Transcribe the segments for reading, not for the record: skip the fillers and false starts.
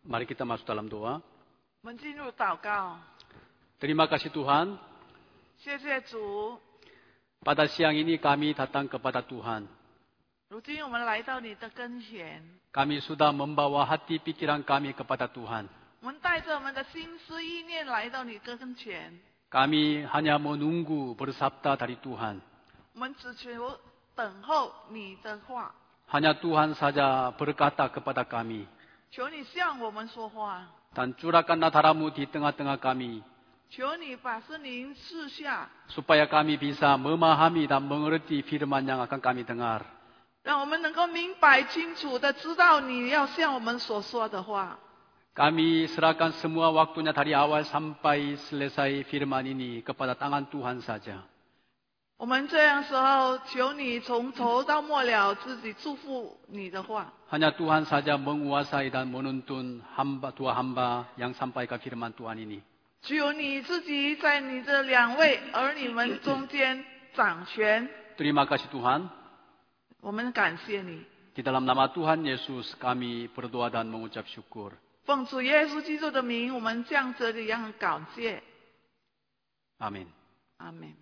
Mari kita masuk dalam doa. 我们进入祷告。 Terima kasih Tuhan. 谢谢主， Pada siang ini kami datang kepada Tuhan. 如今我们来到你的跟前， Kami sudah membawa hati pikiran kami kepada Tuhan. 我们带着我们的心思意念来到你的跟前， Kami hanya menunggu bersabda dari Tuhan. 我们只求等候你的话， Hanya Tuhan saja berkata kepada kami. 求你向我们说话， Dan curahkanlah darah-Mu di tengah-tengah kami. 求你把圣灵赐下， Supaya kami bisa memahami dan mengerti firman yang akan kami dengar. 让我们能够明白清楚的知道你要向我们所说的话。 Kami serahkan semua waktunya dari awal sampai selesai firman ini kepada tangan Tuhan saja. 我们这样时候，求你从头到末了自己祝福你的话。 Hanya Tuhan saja menguasai dan menuntun dua hamba yang sampaikan firman Tuhan ini. 只有你自己在你这两位儿女们中间掌权， Terima kasih Tuhan. 我们感谢你。 Di dalam nama Tuhan Yesus kami berdoa dan mengucap syukur. 奉主耶稣基督的名，我们这样子的样感谢。 Amin. 阿门。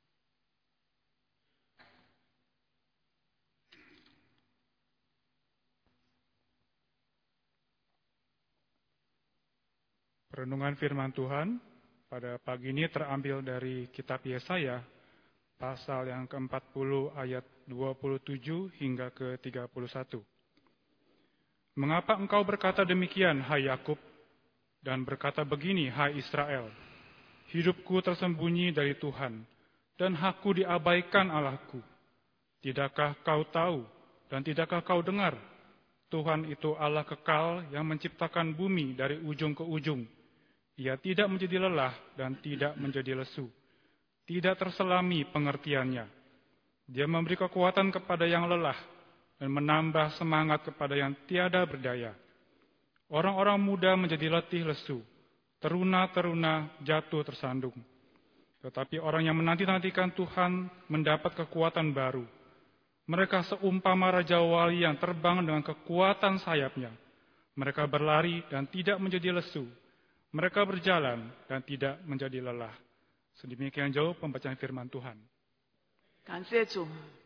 Renungan firman Tuhan pada pagi ini terambil dari kitab Yesaya, pasal yang ke-40 ayat 27 hingga ke-31. Mengapa engkau berkata demikian, hai Yakub, dan berkata begini, hai Israel? Hidupku tersembunyi dari Tuhan, dan hakku diabaikan Allahku. Tidakkah kau tahu, dan tidakkah kau dengar? Tuhan itu Allah kekal yang menciptakan bumi dari ujung ke ujung. Ia tidak menjadi lelah dan tidak menjadi lesu. Tidak terselami pengertiannya. Dia memberi kekuatan kepada yang lelah dan menambah semangat kepada yang tiada berdaya. Orang-orang muda menjadi letih lesu. Teruna-teruna jatuh tersandung. Tetapi orang yang menanti-nantikan Tuhan mendapat kekuatan baru. Mereka seumpama raja wali yang terbang dengan kekuatan sayapnya. Mereka berlari dan tidak menjadi lesu. Mereka berjalan dan tidak menjadi lelah. Sedemikian jauh pembacaan firman Tuhan. 感谢主。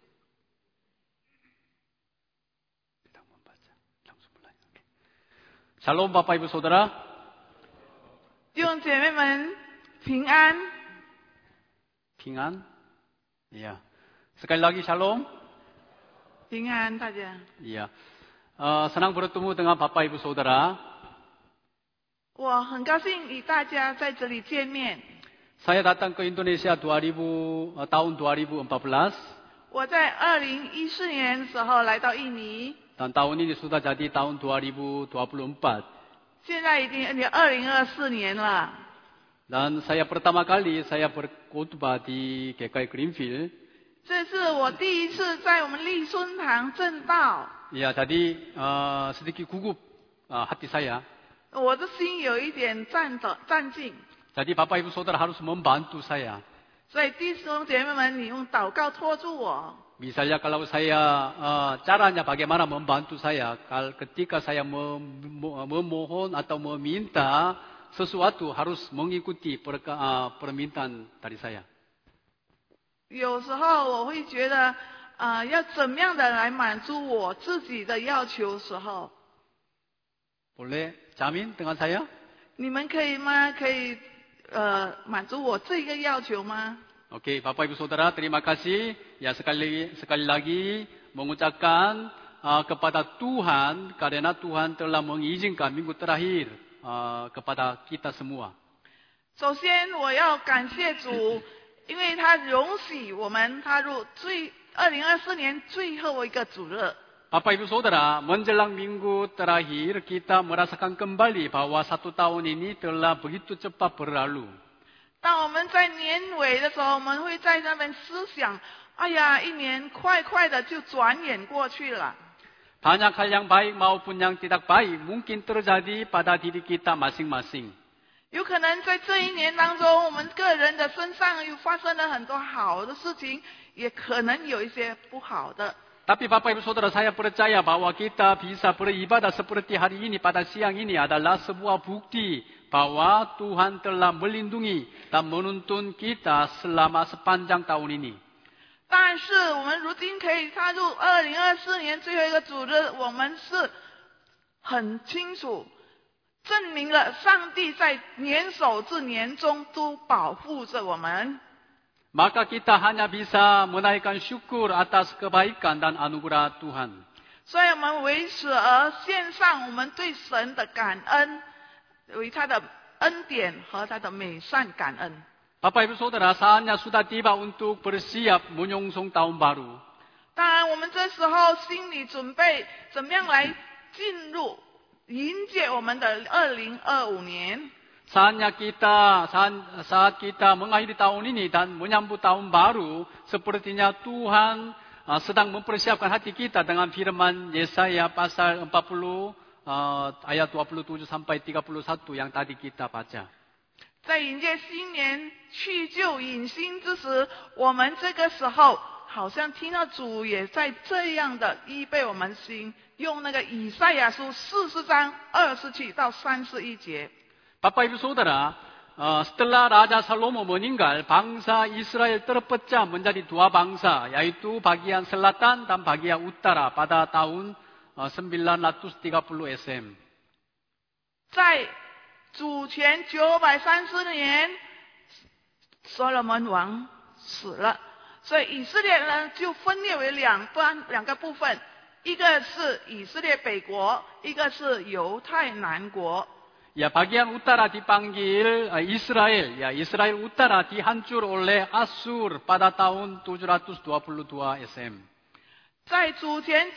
Shalom Bapak Ibu Saudara. 弟兄姐妹们平安。 Pingan. Iya. Sekali lagi shalom. 平安，大家。 Iya. Senang bertemu dengan Bapak Ibu Saudara. 我很高兴与大家在这里见面。 Saya datang ke Indonesia tahun 2014. 我在2014年的时候来到印尼， Dan tahun ini sudah jadi tahun 2024. 现在已经2024年了。 Dan saya pertama kali saya berkhutbah di GKI Greenfield. 这是我第一次在我们立孙堂正道， Ya, jadi sedikit gugup hati saya. 我的心有一点战兢， Jadi Bapak Ibu Saudara harus membantu saya. 所以弟兄姐妹们，你用祷告拖住我。 Misalnya kalau saya caranya bagaimana membantu saya ketika saya memohon atau meminta sesuatu harus mengikuti permintaan dari saya. 有时候我会觉得，要怎么样的来满足我自己的要求时候， Boleh jamin dengan saya? 你们可以吗？可以满足我这个要求吗？ Oke, Bapak Ibu Saudara, terima kasih. Ya sekali lagi mengucapkan kepada Tuhan karena Tuhan telah mengizinkan minggu terakhir kepada kita semua. 首先我要感谢主，因为他容许我们踏入2024年最后一个主日。 Bapak Ibu Saudara, menjelang minggu terakhir kita merasakan kembali bahwa 1 tahun ini telah begitu cepat berlalu. 当我们在年尾的时候，我们会在那边思想，哎呀，一年快快的就转眼过去了。 Banyak hal yang baik maupun yang tidak baik mungkin terjadi pada diri kita masing-masing. 有可能在这一年当中，我们个人的身上又发生了很多好的事情，也可能有一些不好的。 Tapi Bapak Ibu Saudara, saya percaya bahwa kita bisa beribadah seperti hari ini pada siang ini adalah sebuah bukti bahwa Tuhan telah melindungi dan menuntun kita selama sepanjang tahun ini. 但是我们如今可以踏入2024年最后一个主日，我们是很清楚证明了上帝在年首至年终都保护着我们。 Maka kita hanya bisa menaikkan syukur atas kebaikan dan anugerah Tuhan. 所以我们为此而献上我们对神的感恩，为他的恩典和他的美善感恩。 Bapak Ibu Saudara, saatnya sudah tiba untuk bersiap menyongsong tahun baru. 当然，我们这时候心里准备怎么样来进入迎接我们的2025年。 saat kita mengakhiri tahun ini dan menyambut tahun baru, sepertinya Tuhan sedang mempersiapkan hati kita dengan firman Yesaya pasal 40 ayat 27 sampai 31 yang tadi kita baca. 在迎接新年去旧迎新之时，我们这个时候好像听到主也在这样的预备我们心，用那个以赛亚书40章27到31节。 Bapak Ibu Saudara, setelah Raja Salomo meninggal, bangsa Israel terpecah menjadi dua bangsa, yaitu bagian selatan dan bagian utara pada tahun 930 SM. 在主前930年，所罗门王死了，所以以色列人就分裂为两个部分，一个是以色列北国，一个是犹太南国。 Ya, bagian utara dipanggil Israel. Ya, Israel utara dihancur oleh Asyur pada tahun 722 SM. 在主前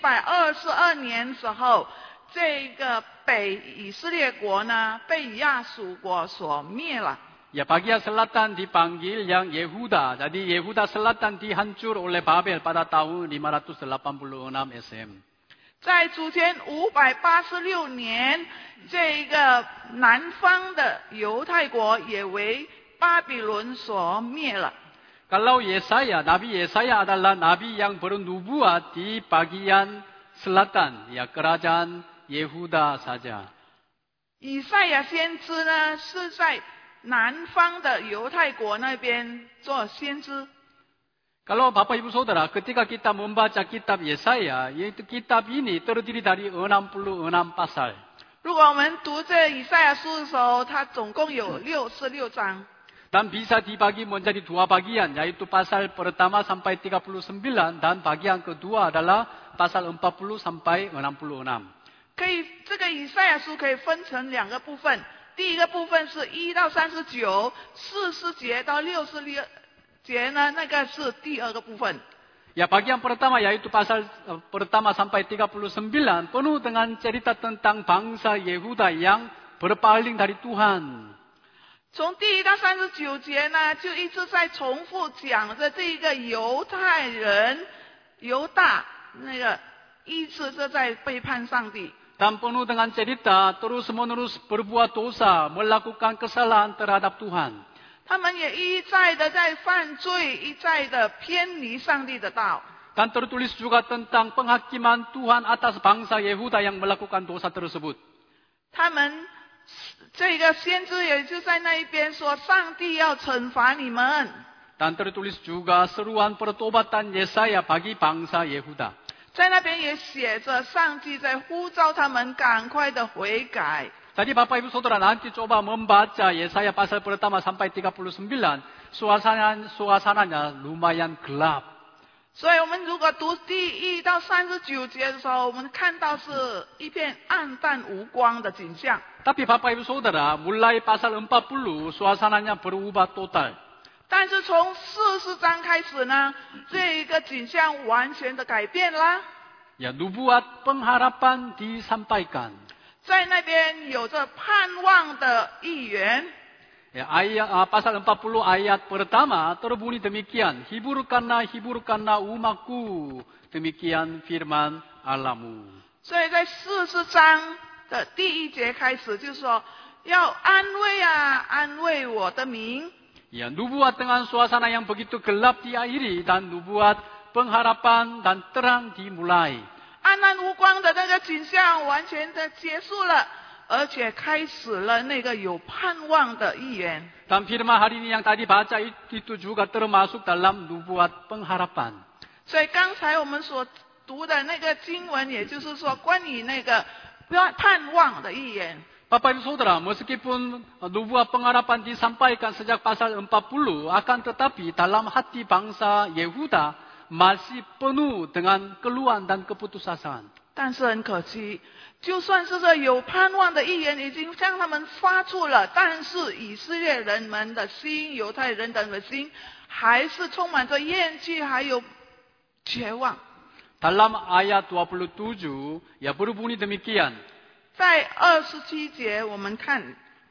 722年时候，这个北以色列国呢被亚述国所灭了。 Ya, bagian selatan dipanggil yang Yehuda. Jadi Yehuda selatan dihancur oleh Babel pada tahun 586 SM. 在主前586年，这个南方的犹太国也为巴比伦所灭了。 Kalau Yesaya, Nabi Yesaya adalah nabi yang bernubuat di bagian selatan, ya kerajaan Yehuda saja. 以赛亚先知呢是在南方的犹太国那边做先知。 Kalau Bapak Ibu Saudara, ketika kita membaca kitab Yesaya, yaitu kitab ini terdiri dari 66 pasal. 如果我们读这以赛亚书的时候，它总共有66章。 Dan bisa dibagi menjadi dua bagian, yaitu pasal pertama sampai 39 dan bagian kedua adalah pasal 40 sampai 66. 可以，这个以赛亚书可以分成两个部分。第一个部分是1到39，40节到66节呢，那个是第二个部分。 Ya, bagian pertama yaitu pasal pertama sampai 39 penuh dengan cerita tentang bangsa Yehuda yang berpaling dari Tuhan. 从第1到39节呢，就一直在重复讲着这个犹太人犹大那个一直是在背叛上帝。 Dan penuh dengan cerita terus-menerus berbuat dosa, melakukan kesalahan terhadap Tuhan. 他们也一再的在犯罪，一再的偏离上帝的道。 Dan tertulis juga tentang penghakiman Tuhan atas bangsa Yehuda yang melakukan dosa tersebut. 他们这个先知也就在那一边说，上帝要惩罚你们。 Dan tertulis juga seruan pertobatan Yesaya bagi bangsa Yehuda. 在那边也写着，上帝在呼召他们赶快的悔改。 Jadi Bapak Ibu Saudara nanti coba membaca Yesaya pasal pertama sampai 39, suasananya lumayan gelap. 所以我们如果读第1到39节的时候，我们看到是一片暗淡无光的景象。 Tapi Bapak Ibu Saudara, mulai pasal 40 suasananya berubah total. 但是从40章开始呢，这一个景象完全的改变啦。 Ya, nubuat pengharapan disampaikan. 在那边有着盼望的预言。 Ya, pasal 40 ayat pertama terbunyi demikian. Hiburkanlah, hiburkanlah umatku. Demikian firman Allahmu. 所以在40章的第1节开始就说，要安慰啊，安慰我的民。 Ya, nubuat dengan suasana yang begitu gelap diakhiri dan nubuat pengharapan dan terang dimulai. 暗淡无光的那个景象完全的结束了，而且开始了那个有盼望的预言。 Dan firman hari ini yang tadi baca itu juga termasuk dalam nubuat pengharapan. 所以刚才我们所读的那个经文，也就是说关于那个盼望的预言。 Bapak Ibu Saudara, meskipun nubuat pengharapan disampaikan sejak pasal 40, akan tetapi dalam hati bangsa Yehuda masih penuh dengan keluhan dan keputusasaan. 但是很可惜，就算是这有盼望的预言已经向他们发出了，但是以色列人们的心，犹太人的心，还是充满着厌弃，还有绝望。 Dalam ayat 27, ya berbunyi demikian. 在27节我们看，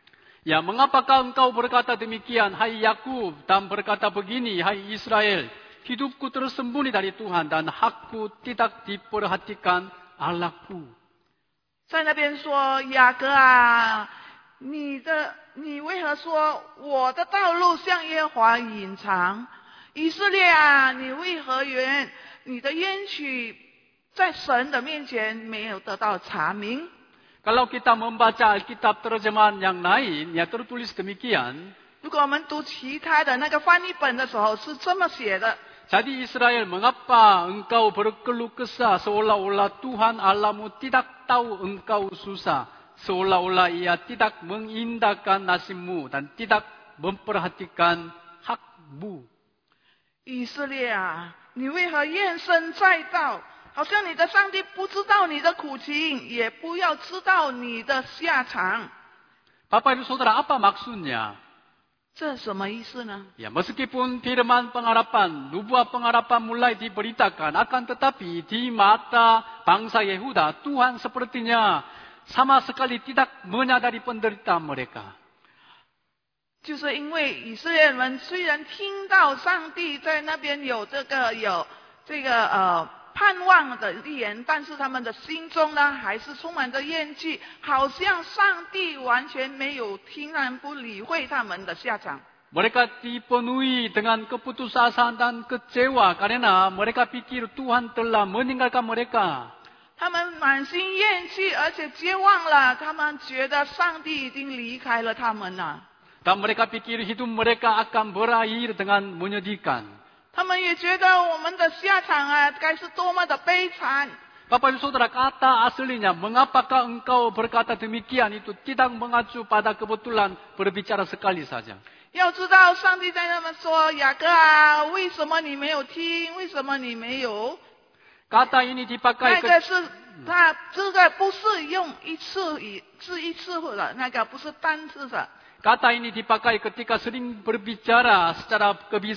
Ya, mengapakah engkau berkata demikian, hai Yakub, dan berkata begini, hai Israel, hidupku tersembunyi dari Tuhan dan hakku tidak diperhatikan Allahku. 在那边说雅各啊，你为何说我的道路向耶和华隐藏？以色列啊，你为何你的冤屈在神的面前没有得到查明？ Kalau kita membaca Alkitab terjemahan yang lain, ya tertulis demikian. 如果我们读其他的那个翻译本的时候是这么写的。 Jadi Israel, mengapa engkau berkeluh kesah seolah-olah Tuhan Allahmu tidak tahu engkau susah, seolah-olah Ia tidak mengindahkan nasibmu dan tidak memperhatikan hakmu. 以色列啊，你为何怨声载道？好像你的上帝不知道你的苦情，也不要知道你的下场。 Bapak Ibu Saudara, apa maksudnya? 这什么意思呢？ Ya, meskipun firman pengharapan, nubuat pengharapan mulai diberitakan, akan tetapi di mata bangsa Yehuda, Tuhan sepertinya sama sekali tidak menyadari penderitaan mereka. 就是因为以色列人虽然听到上帝在那边有这个盼望的预言，但是他们的心中呢还是充满着厌弃，好像上帝完全没有听然不理会他们的下场。 Mereka dipenuhi dengan keputusasaan dan kecewa karena mereka pikir Tuhan telah meninggalkan mereka. 他们满心厌弃，而且绝望了。他们觉得上帝已经离开了他们了。 Dan mereka pikir hidup mereka akan berakhir dengan menyedihkan. 他们也觉得我们的下场啊，该是多么的悲惨。 Bapak Ibu Saudara, kata aslinya, mengapakah engkau berkata demikian itu tidak mengacu pada kebetulan berbicara sekali saja. 要知道，上帝在那么说：“雅各啊，为什么你没有听？为什么你没有？” Kata ini 那 dipakai 个是他这个不是用一次的，那个不是单次的。 Kata ini dipakai ketika sering berbicara secara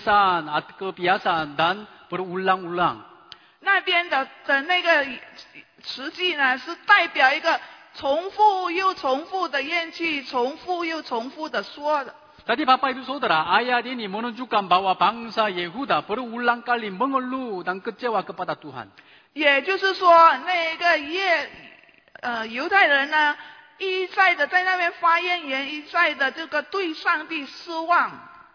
kebiasaan dan berulang-ulang. 那边的那个词句呢，是代表一个重复又重复的厌弃，重复又重复的说的。 Jadi Bapak Ibu Saudara, ayat ini menunjukkan bahwa bangsa Yehuda berulang kali mengeluh dan kecewa kepada Tuhan. 也就是说，那个犹太人呢，一再的在那边发怨言，一再的这个对上帝失望。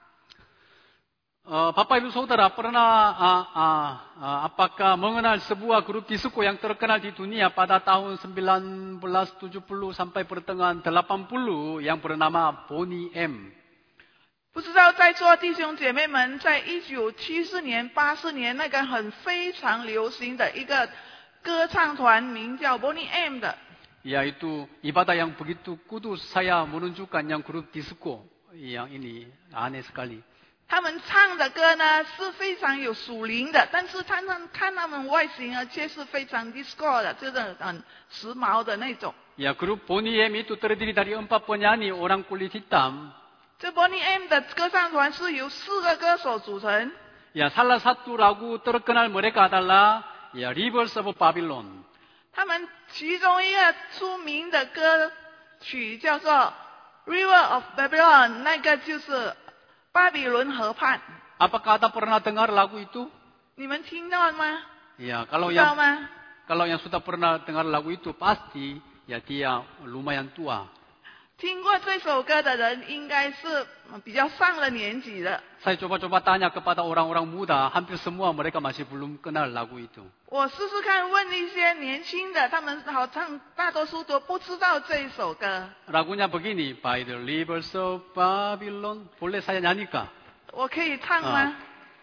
Bapak Ibu Saudara pernah apakah mengenal sebuah grup disco yang terkenal di dunia pada tahun 1970 sampai pertengahan 80 yang bernama Boney M? 不知道在座弟兄姐妹们，在1974年、84年那个非常流行的一个歌唱团，名叫 Boney M 的。 Yaitu ibadah yang begitu kudus, saya menunjukkan yang grup disco yang ini aneh sekali. 他们唱的歌呢是非常有属灵的，但是看他们外形啊，却是非常 disco 的，就是很时髦的那种。 Ya, grup Boney M itu terdiri dari 4 penyanyi orang kulit hitam. 这 Boney M 的歌唱团是由4个歌手组成。 Ya, salah satu lagu terkenal mereka adalah ya Rivers of Babylon. 他们其中一个出名的歌曲叫做 River of Babylon， 那个就是巴比伦河畔。 Apakah Anda pernah dengar lagu itu? 你们听到吗？ Ya, 知道吗？ kalau yang sudah pernah dengar lagu itu pasti ya dia lumayan tua. 听过这首歌的人应该是比较上了年纪的。 Saya coba-coba tanya kepada orang-orang muda, hampir semua mereka masih belum kenal lagu itu. 我试试看问一些年轻的，他们好像大多数都不知道这一首歌。 Lagunya begini, By the rivers of Babylon. Boleh saya nyanyikan? 我可以唱吗？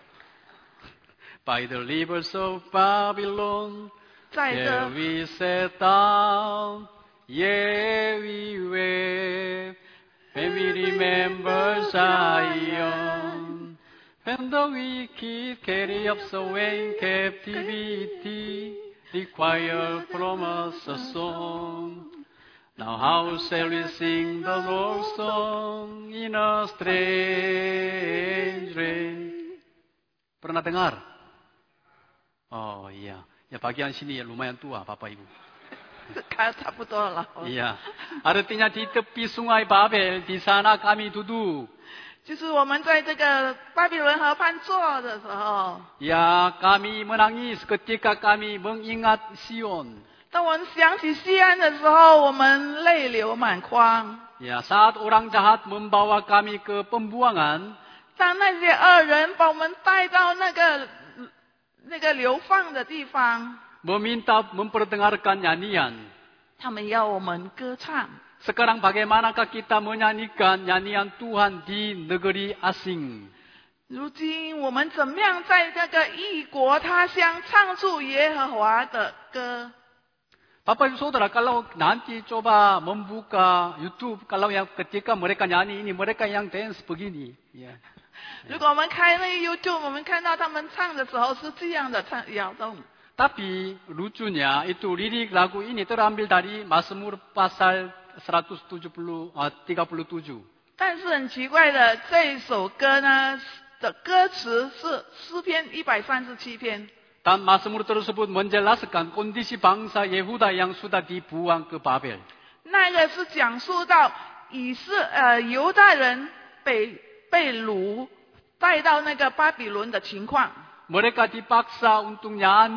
By the rivers of Babylon, 在 there 这 we sat down, yeah we wept, when we remember Zion, when the wicked carry us away in captivity, require from us a song. Now how shall we sing the Lord's song in a strange land? Pernah dengar? Oh iya, ya bagian sini ya lumayan tua Bapak Ibu. 差不多了。 Iya, artinya di tepi sungai Babel, di sana kami duduk. 就是我们在这个巴比伦河畔坐的时候， Ya, kami menangis ketika kami mengingat Sion. 当我们想起西安的时候，我们泪流满眶。 Ya, saat orang jahat membawa kami ke pembuangan, 当那些恶人把我们带到那个流放的地方， meminta memperdengarkan nyanyian. 他们要我们歌唱。 Sekarang bagaimanakah kita menyanyikan nyanyian Tuhan di negeri asing? 如今我们怎么样在那个异国他乡唱出耶和华的歌？ Bapak Ibu Saudara, kalau nanti coba membuka YouTube, kalau yang ketika mereka nyanyi ini, mereka yang dance begini. Ya. 如果我们开那个 YouTube， 我们看到他们唱的时候是这样的摇动。 Tapi lucunya itu lirik lagu ini terambil dari Mazmur pasal 37. 但是很奇怪的，这一首歌呢的歌词是诗篇137篇。 Dan Mazmur tersebut menjelaskan kondisi bangsa Yehuda yang sudah dibuang ke Babel. 那个是讲述到犹大人被掳带到那个巴比伦的情况。 Mereka dipaksa untuk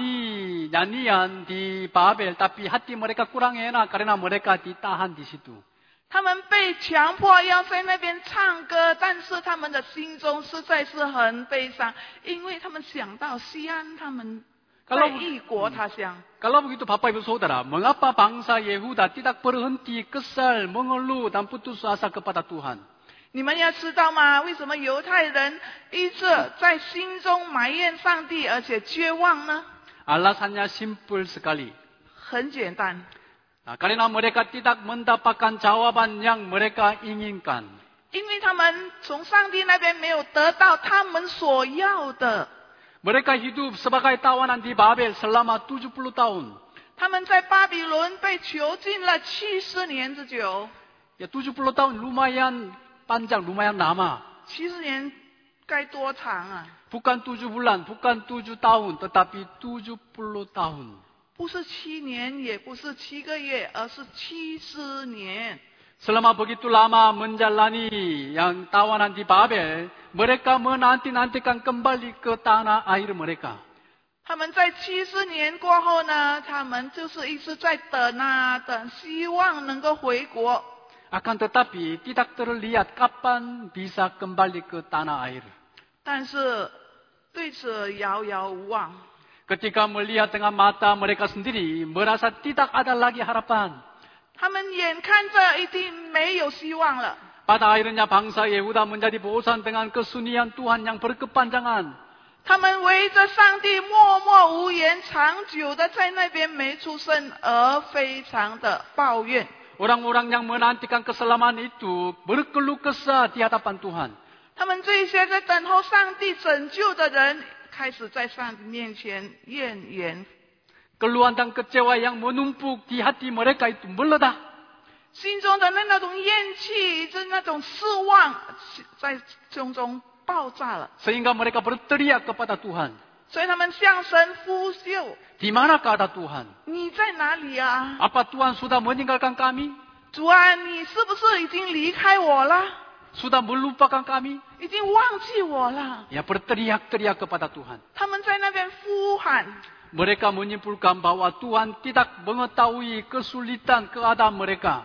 nyanyian di Babel, tapi hati mereka kurang enak karena mereka ditahan di situ. 他们被强迫要在那边唱歌，但是他们的心中实在是很悲伤，因为他们想到西安，他们在异国他乡。 Kalau begitu Bapak Ibu Saudara, mengapa bangsa Yehuda tidak berhenti kesal, mengeluh dan putus asa kepada Tuhan? 你们要知道吗？为什么犹太人一直在心中埋怨上帝，而且绝望呢？ Alasannya simpel sekali. 很简单， Karena mereka tidak mendapatkan jawaban yang mereka inginkan. 因为他们从上帝那边没有得到他们所要的。 Mereka hidup sebagai tawanan di Babel selama 70 tahun. 他们在巴比伦被囚禁了70年之久。 Ya 70 tahun lumayan panjang, lumayan lama. 70年该多长啊？ Bukan 7 bulan, bukan 7 tahun, tetapi 70 tahun. 不是7年，也不是7个月，而是70年。 Selama begitu lama menjalani yang tawanan di Babel, mereka menanti-nantikan kembali ke tanah air mereka. 他们在70年过后呢，他们就是一直在等啊等，希望能够回国。 Akan tetapi tidak terlihat kapan bisa kembali ke tanah air. 但是对此遥遥无望。 Ketika melihat dengan mata mereka sendiri, merasa tidak ada lagi harapan. 他们眼看着一定没有希望了。 Pada akhirnya bangsa Yehuda menjadi bosan dengan kesunyian Tuhan yang berkepanjangan. 他们围着上帝默默无言，长久的在那边没出声，而非常的抱怨。 Orang-orang yang menantikan keselamatan itu berkeluh kesah di hadapan Tuhan. 他们这些在等候上帝拯救的人，开始在上帝面前怨言。 Keluhan dan kecewa yang menumpuk di hati mereka itu meledak. 心中的那种怨气，那种失望，在胸中爆炸了。 Sehingga mereka berteriak kepada Tuhan. 所以他们向神呼救。 Di manakah ada Tuhan? 你在哪里啊？ Apa Tuhan sudah meninggalkan kami? 主啊，你是不是已经离开我了？ Sudah melupakan kami? 已经忘记我了？ Ya berteriak-teriak kepada Tuhan. 他们在那边呼喊。 Mereka menyimpulkan bahwa Tuhan tidak mengetahui kesulitan keadaan mereka.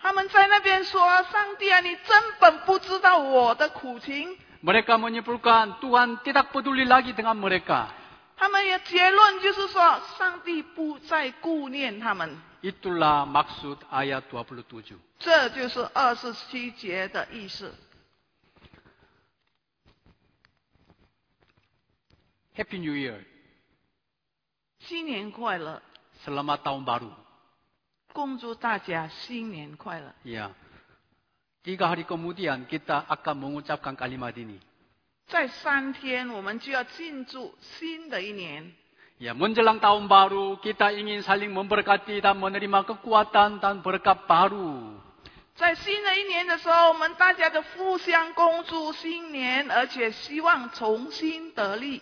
他们在那边说：“上帝啊，你根本不知道我的苦情。” Mereka menyimpulkan Tuhan tidak peduli lagi dengan mereka. 他们的结论就是说，上帝不再顾念他们。 Itulah maksud ayat 27. 这就是27节的意思。 Happy New Year. 新年快乐， Selamat tahun baru. 恭祝大家新年快乐。 Ya. 3 hari kemudian kita akan mengucapkan kalimat ini. 在3天，我们就要进入新的一年。 Ya, menjelang tahun baru, kita ingin saling memberkati dan menerima kekuatan dan berkat baru. 在新的一年的时候，我们大家都互相恭祝新年，而且希望重新得力。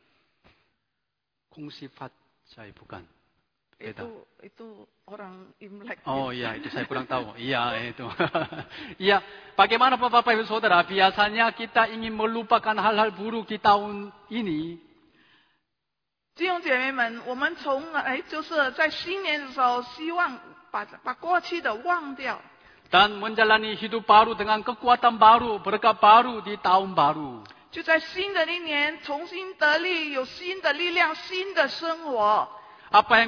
Kongsi saya bukan. Beda. Itu orang Imlek. Oh iya, itu saya kurang tahu. Iya, itu. Iya, bagaimana Bapak Ibu Saudara? Biasanya kita ingin melupakan hal-hal buruk di tahun ini. 弟兄姐妹们，我们从来就是在新年的时候，希望把过去的忘掉， Dan menjalani hidup baru dengan kekuatan baru, berkat baru di tahun baru. 就在新的一年重新得力，有新的力量，新的生活。 Apa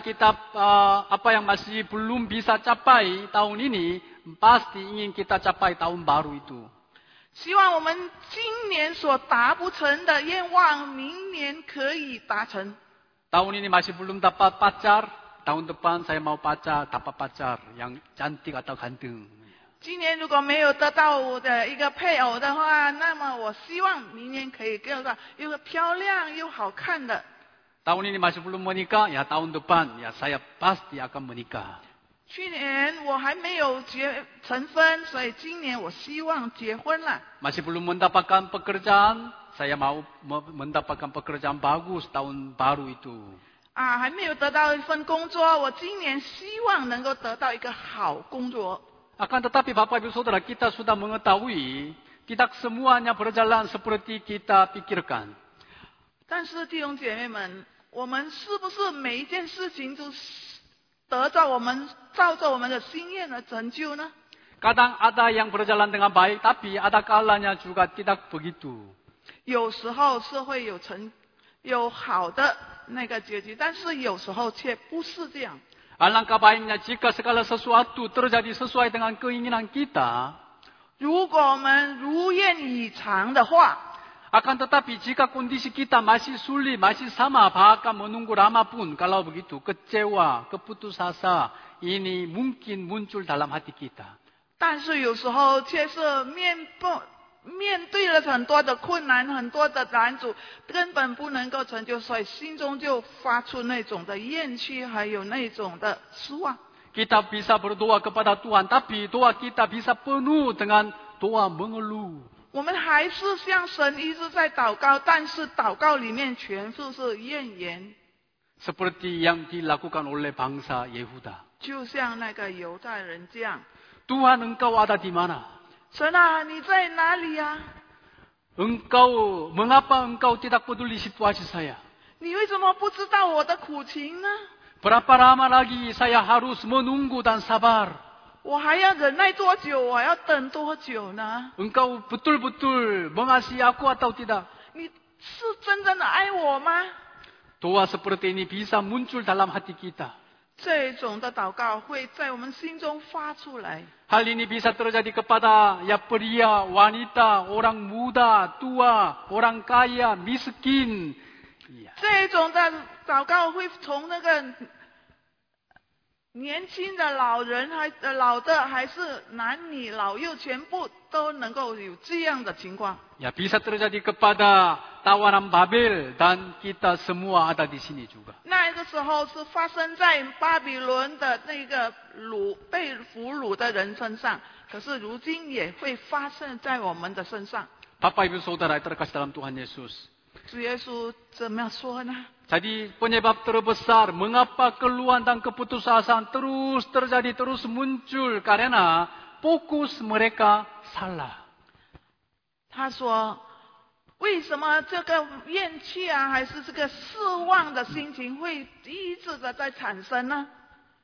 yang masih belum bisa capai tahun ini, pasti ingin kita capai tahun baru itu. 希望我们今年所达不成的愿望，明年可以达成。 Tahun ini masih belum dapat pacar, tahun depan saya mau dapat pacar yang cantik atau ganteng. 今年如果没有得到我的一个配偶的话，那么我希望明年可以得到一个漂亮又好看的。 Tahun ini masih belum menikah, ya tahun depan ya saya pasti akan menikah. 去年我还没有成婚，所以今年我希望结婚了。 Masih belum mendapatkan pekerjaan, saya mau mendapatkan pekerjaan bagus tahun baru itu. 还没有得到一份工作，我今年希望能够得到一个好工作。 Akan tetapi Bapak Ibu Saudara, kita sudah mengetahui tidak semuanya berjalan seperti kita pikirkan. 但是弟兄姐妹们，我们是不是每一件事情都照着我们的心愿而成就呢？ Kadang ada yang berjalan dengan baik, tapi ada kalanya juga tidak begitu. 有时候是会有好的那个结局，但是有时候却不是这样。 Alangkah baiknya jika segala sesuatu terjadi sesuai dengan keinginan kita. 如果我们如愿以偿的话， Akan tetapi jika kondisi kita masih sulit, masih sama, bahkan menunggu lama pun, kalau begitu kecewa, keputus asa, ini mungkin muncul dalam hati kita. 但是有时候却是面对了很多的困难，很多的难阻，根本不能够成就，所以心中就发出那种的厌弃，还有那种的失望。 Kita bisa berdoa kepada Tuhan, tapi doa kita bisa penuh dengan doa mengeluh. 我们还是向神一直在祷告，但是祷告里面全部是怨言， Seperti yang dilakukan oleh bangsa Yehuda. 就像那个犹太人这样。 Tuhan, engkau ada di mana? 神啊，你在哪里啊？ Mengapa engkau tidak peduli situasi saya? 你为什么不知道我的苦情呢？ Berapa lama lagi saya harus menunggu dan sabar? 我还要忍耐多久？我要等多久呢？ Engkau betul-betul mengasihi aku atau tidak? 你是真正的爱我吗？ Doa seperti ini bisa muncul dalam hati kita. 这种的祷告会在我们心中发出来。 Hal ini bisa terjadi kepada ya pria, wanita, orang muda, tua, orang kaya, miskin. 这种的祷告会从那个年轻的老人老的还是男女老幼，全部都能够有这样的情况。 Ya bisa terjadi kepada tawanan Babel dan kita semua ada di sini juga. 那个时候是发生在巴比伦的那个被俘虏的人身上，可是如今也会发生在我们的身上。 Bapak Ibu Saudara terkasih dalam Tuhan Yesus. 主耶稣怎么说呢？ Jadi penyebab terbesar mengapa keluhan dan keputusasaan terus terjadi, terus muncul karena fokus mereka salah. 他说：“为什么这个怨气啊，还是这个失望的心情会一直的在产生呢？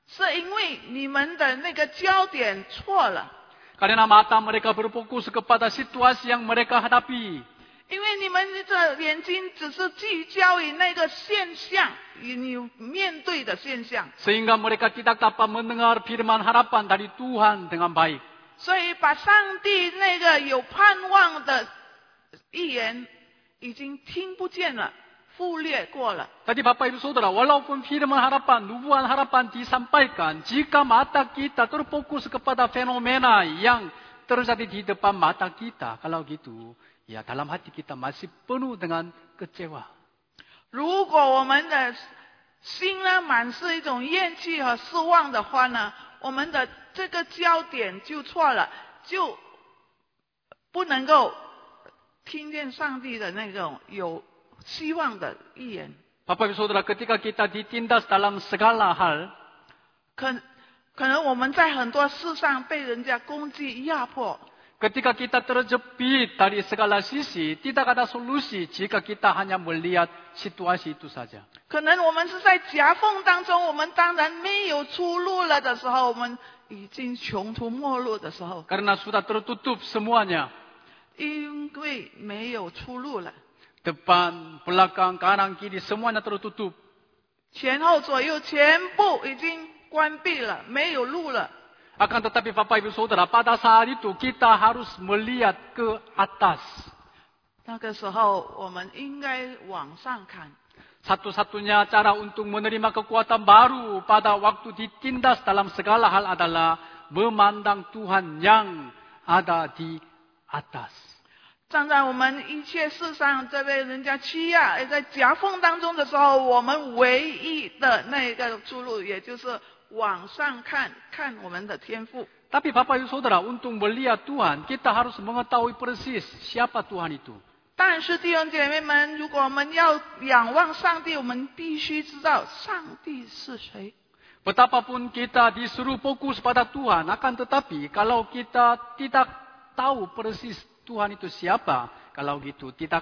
是因为你们的那个焦点错了， Karena mata mereka berfokus kepada situasi yang mereka hadapi. 因为你们的眼睛只是聚焦于那个现象，与你面对的现象， Sehingga mereka tidak dapat mendengar firman harapan dari Tuhan dengan baik. 所以把上帝那个有盼望的预言已经听不见了，忽略过了。 Tadi Bapak Ibu Saudara, walaupun firman harapan, nubuatan harapan disampaikan, jika mata kita terfokus kepada fenomena yang terjadi di depan mata kita, kalau gitu, ya dalam hati kita masih penuh dengan kecewa. 如果我们的心呢满是一种厌弃和失望的话呢，我们的这个焦点就错了，就不能够听见上帝的那种有希望的预言。 Bapak Ibu Saudara, ketika kita ditindas dalam segala hal, 可能我们在很多事上被人家攻击压迫， ketika kita terjepit dari segala sisi, tidak ada solusi jika kita hanya melihat situasi itu saja. 可能我们是在夹缝当中，我们当然没有出路了的时候，我们已经穷途末路的时候， Karena sudah tertutup semuanya. 因为没有出路了， Depan, belakang, kanan, kiri, semuanya tertutup. 前后左右全部已经关闭了，没有路了。 Akan tetapi Bapak Ibu Saudara, pada saat itu kita harus melihat ke atas. 那个时候我们应该往上看， Satu-satunya cara untuk menerima kekuatan baru pada waktu ditindas dalam segala hal adalah memandang Tuhan yang ada di atas. 站在我们一切事上这被人家欺压，也在夹缝当中的时候，我们唯一的那个出路，也就是往上看，看我们的天赋。 Tapi Bapak Ibu Saudara, untuk melihat Tuhan, kita harus mengetahui persis siapa Tuhan itu. 但是弟兄姐妹们，如果我们要仰望上帝，我们必须知道上帝是谁。 Betapapun kita disuruh fokus pada Tuhan, akan tetapi kalau kita tidak tahu persis Tuhan itu siapa, kalau gitu kita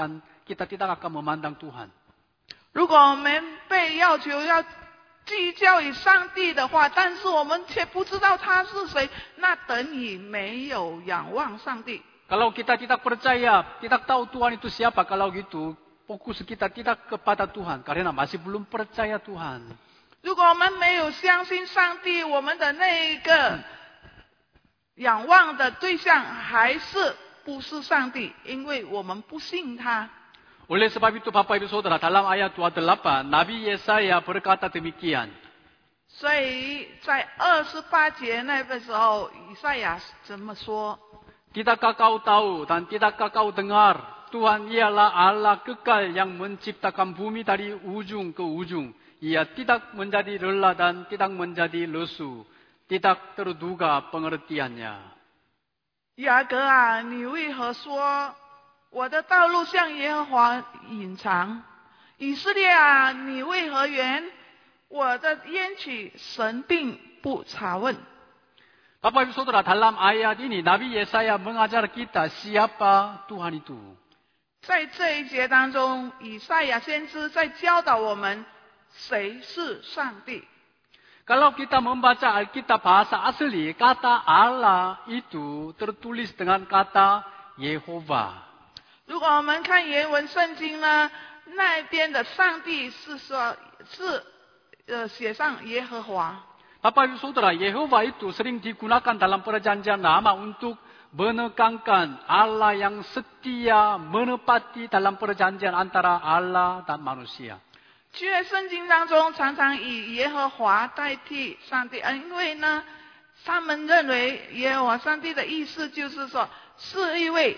tidak akan memandang Tuhan. 如果我们被要求要聚焦于上帝的话，但是我们却不知道他是谁，那等于没有仰望上帝。 Kalau kita tidak percaya, tidak tahu Tuhan itu siapa, kalau gitu fokus kita tidak kepada Tuhan, karena masih belum percaya Tuhan. 如果我们没有相信上帝，我们的那个仰望的对象还是不是上帝，因为我们不信他。 Oleh sebab itu Bapak Ibu Saudara, dalam ayat 28, Nabi Yesaya berkata demikian. 所以在28节那个时候，以赛亚怎么说？ Tidakkah kau tahu dan tidakkah kau dengar, Tuhan ialah Allah kekal yang menciptakan bumi dari ujung ke ujung. Ia tidak menjadi lelah dan tidak menjadi lesu. Tidak terduga pengertiannya. 雅各啊，你为何说我的道路向耶和华隐藏？以色列啊，你为何言我的冤曲神并不查问？ Bapak Ibu Saudara, dalam ayat ini Nabi Yesaya mengajar kita siapa Tuhan itu. 在这一节当中，以赛亚先知在教导我们谁是上帝。 Kalau kita membaca Alkitab bahasa asli, kata Allah itu tertulis dengan kata Yehova. 如果我们看原文圣经呢，那边的上帝是说写上耶和华。 Bapak Ibu Saudara, Yehova itu sering digunakan dalam perjanjian lama untuk menekankan Allah yang setia menepati dalam perjanjian antara Allah dan manusia. 旧约圣经当中常常以耶和华代替上帝，因为呢，他们认为耶和华上帝的意思就是说，是一位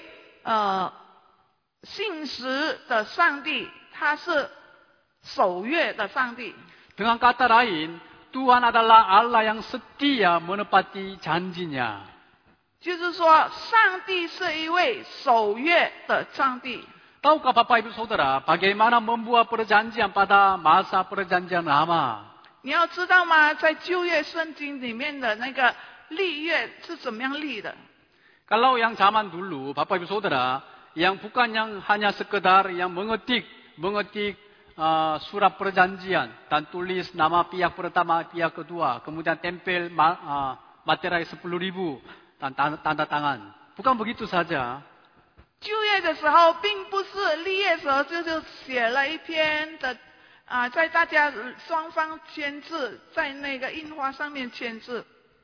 信实的上帝，他是守约的上帝。 Dengan kata lain, Tuhan adalah Allah yang setia menepati janjinya. 就是说，上帝是一位守约的上帝。 Tahukah Bapak Ibu Saudara, bagaimana membuat perjanjian pada masa perjanjian lama? 你要知道吗？在旧约圣经里面的那个立约是怎么样立的？ Kalau yang zaman dulu, Bapak Ibu Saudara, yang bukan yang hanya sekedar yang mengetik surat perjanjian dan tulis nama pihak pertama, pihak kedua, kemudian tempel materai 10.000 dan tanda tangan. Bukan begitu saja. 旧约的时候，并不是立业时候就写了一篇的在大家双方签字，在那个印花上面签字。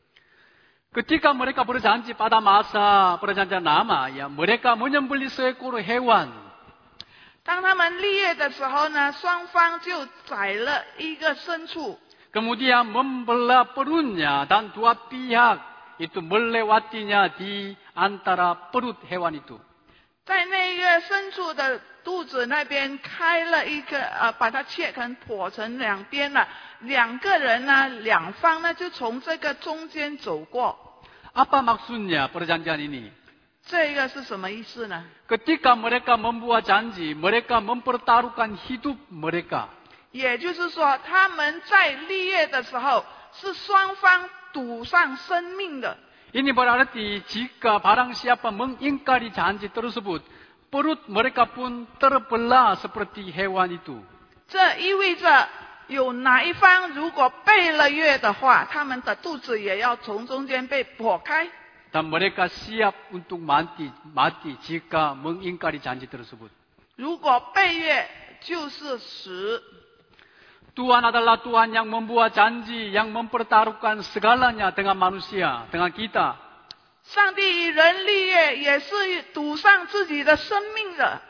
Ketika mereka berjanji pada masa perjanjian lama, ya mereka menyembelih seekor hewan. 当他们立业的时候呢，双方就宰了一个牲畜， Kemudian membelah perutnya dan dua pihak itu melewatinya di antara perut hewan itu. 在那个牲畜的肚子那边开了一个把它切成剖成两边了，两个人呢，两方呢就从这个中间走过。 Apa maksudnya perjanjian ini? 这个是什么意思呢？ Ketika mereka membuat janji, mereka mempertaruhkan hidup mereka. 也就是说，他们在立业的时候是双方赌上生命的。 Ini berarti jika barang siapa mengingkari janji tersebut, perut mereka pun terbelah seperti hewan itu. 这意味着有哪一方如果背了约的话，他们的肚子也要从中间被剖开。 Dan mereka siap untuk mati jika mengingkari janji tersebut. 如果背约就是死。 Tuhan adalah Tuhan yang membuat janji, yang mempertaruhkan segalanya dengan manusia, dengan kita. 上帝与人立业也是赌上自己的生命的。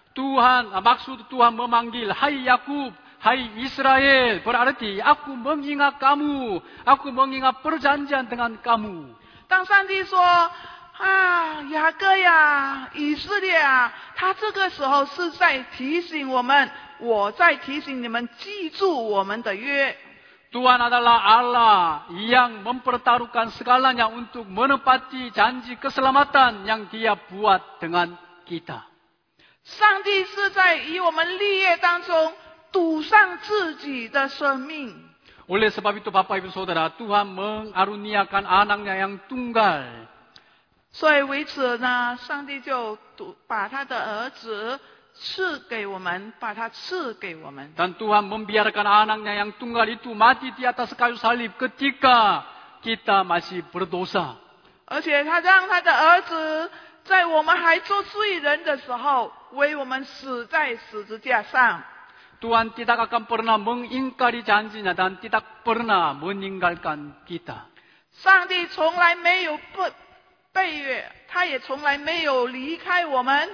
Maksud Tuhan memanggil, hai Yakub, hai Israel, berarti aku mengingat kamu, aku mengingat perjanjian dengan kamu. 当上帝说雅各呀，以色列啊，他这个时候是在提醒我们，我在提醒你们记住我们的约。 Tuhan adalah Allah yang mempertaruhkan segalanya untuk menepati janji keselamatan yang Dia buat dengan kita. 上帝是在以我们立业当中赌上自己的生命。 Oleh sebab itu Bapak Ibu Saudara, Tuhan mengaruniakan anaknya yang tunggal. 所以为此呢，上帝就把他的儿子赐给我们，把他赐给我们。 Dan Tuhan membiarkan anaknya yang tunggal itu mati di atas kayu salib ketika kita masih berdosa. 而且他让他的儿子在我们还做罪人的时候，为我们死在十字架上。 Tuhan tidak akan pernah mengingkari janjinya dan tidak pernah meninggalkan kita. 上帝从来没有背约，他也从来没有离开我们。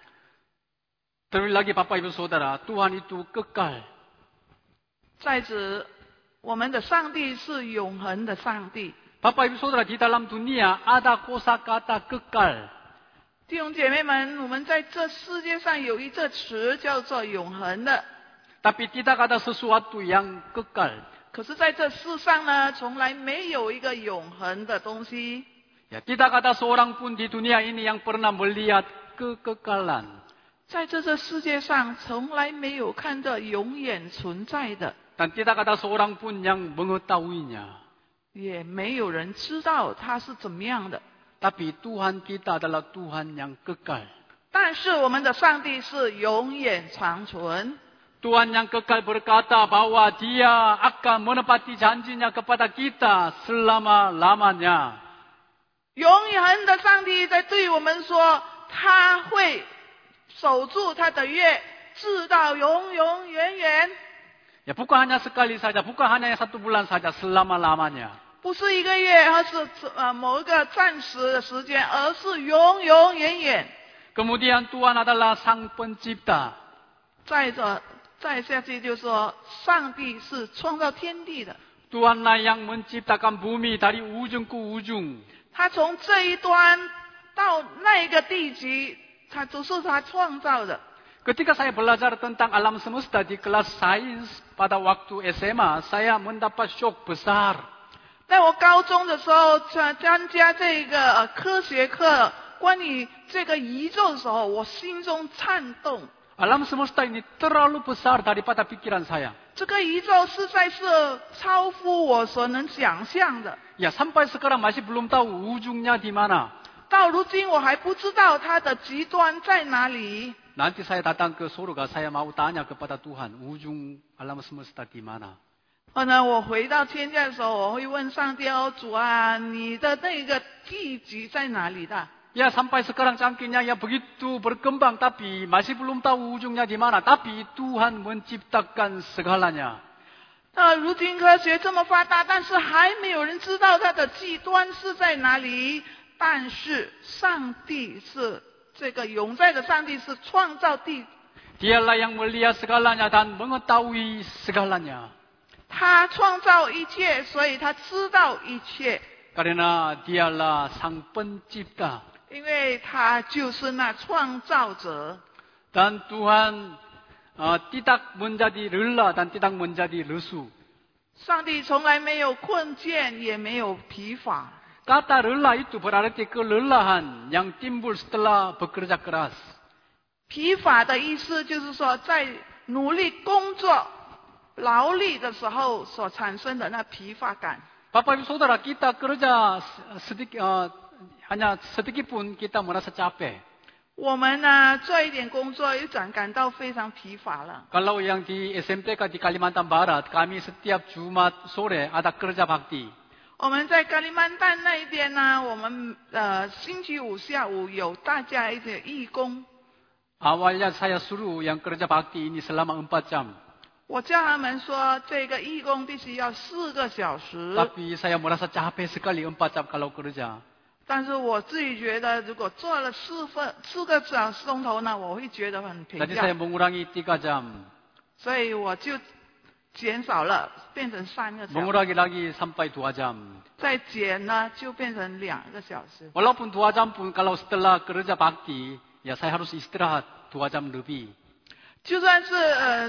Terlebih lagi Bapak Ibu Saudara, Tuhan itu kekal. 在此，我们的上帝是永恒的上帝。 Bapak Ibu Saudara, di dalam dunia ada kosakata kekal. 弟兄姐妹们，我们在这世界上有一个词叫做永恒的。 Tapi tidak ada sesuatu yang kekal. 可是在这世上呢，从来没有一个永恒的东西。 Ya, tidak ada seorang pun di dunia ini yang pernah melihat kekekalan. 在这世界上，从来没有看到永远存在的， Dan tidak ada seorang pun yang mengetahuinya. 也没有人知道它是怎么样的。 Tapi Tuhan kita adalah Tuhan yang kekal. 但是我们的上帝是永远长存。 Tuhan yang kekal berkata bahwa Dia akan menepati janjinya kepada kita selama-lamanya. 永恒的上帝在对我们说，他会守住他的约，直到永永远远。 Ya, bukan hanya sekali saja, bukan hanya 1 bulan saja, selama-lamanya. 不是一个月，而是某一个暂时的时间，而是永永远远。 Kemudian Tuhan adalah Sang Pencipta. 再下去就说，上帝是创造天地的。 Tuhanlah yang menciptakan bumi dari ujung ke ujung. 他从这一端到那一个地极，他都是他创造的。 Ketika saya belajar tentang alam semesta di kelas sains pada waktu SMA, saya mendapat shock besar. 在我高中的时候，参加这个科学课，关于这个宇宙的时候，我心中颤动。 Alam semesta ini terlalu besar daripada pikiran saya. 这个宇宙实在是超乎我所能想象的。 Ya, sampai sekarang masih belum tahu ujungnya di mana. 到如今我还不知道它的极端在哪里。 Nanti saya datang ke surga, saya mau tanya kepada Tuhan, ujung alam semesta di mana? 我回到天界的时候，我会问上帝哦，主啊，你的那个地极在哪里的？ Ya sampai sekarang cangkirnya ya begitu berkembang, tapi masih belum tahu ujungnya di mana. Tapi Tuhan menciptakan segalanya. 如今科学这么发达，但是还没有人知道它的极端是在哪里。但是上帝是这个永在的上帝是创造地， Dialah yang melihat segalanya dan mengetahui segalanya. 他创造一切，所以他知道一切， Karena dialah sang pencipta. 因为他就是那创造者。 Dan Tuhan tidak menjadi lelah dan tidak menjadi lesu. 上帝从来没有困倦，也没有疲乏。 Kata lelah itu berarti kelelahan yang timbul setelah bekerja keras. 疲乏的意思就是说，在努力工作、劳力的时候所产生的那疲乏感。 Bapak Ibu Saudara, kita kerja hanya sedikit pun kita merasa capek. 我们呢做一点工作，又感到非常疲乏了。 Kalau yang di SMTK di Kalimantan Barat, kami setiap Jumat sore ada kerja bakti. 我们在加利曼丹那一边呢，我们星期五下午有大家一点义工。 Awalnya saya suruh yang kerja bakti ini selama 4 jam. 我叫他们说，这个义工必须要4个小时。 Tapi saya merasa capek sekali 4 jam kalau kerja. 但是我自己觉得，如果做了4个钟头呢，我会觉得很疲 Jadi saya 倦， mengurangi 3 jam. 所以我就减少了，变成3个小时， Mengurangi lagi sampai 2 jam. 再减呢就变成2个小时。 Walaupun 2 jam pun kalau setelah kerja bakti, ya saya harus istirahat 2 jam lebih. 就算是